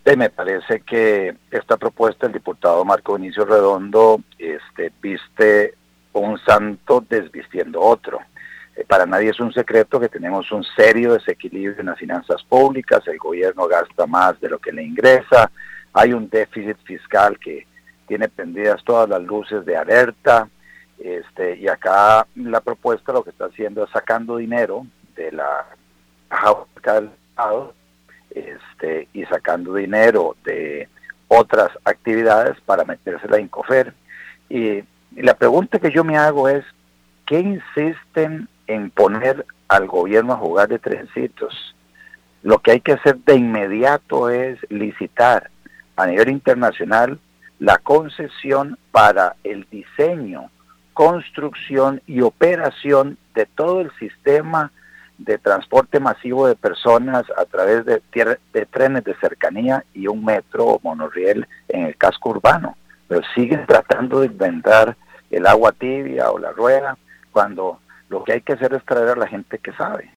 Me parece que esta propuesta del diputado Marco Vinicio Redondo viste un santo desvistiendo otro. Para nadie es un secreto que tenemos un serio desequilibrio en las finanzas públicas, el gobierno gasta más de lo que le ingresa, hay un déficit fiscal que tiene prendidas todas las luces de alerta, y acá la propuesta lo que está haciendo es sacando dinero de la caja del Estado, y sacando dinero de otras actividades para metérsela a Incofer. Y la pregunta que yo me hago es, ¿qué insisten en poner al gobierno a jugar de trencitos? Lo que hay que hacer de inmediato es licitar a nivel internacional la concesión para el diseño, construcción y operación de todo el sistema de transporte masivo de personas a través de trenes de cercanía y un metro o monorriel en el casco urbano. Pero siguen tratando de inventar el agua tibia o la rueda, cuando lo que hay que hacer es traer a la gente que sabe.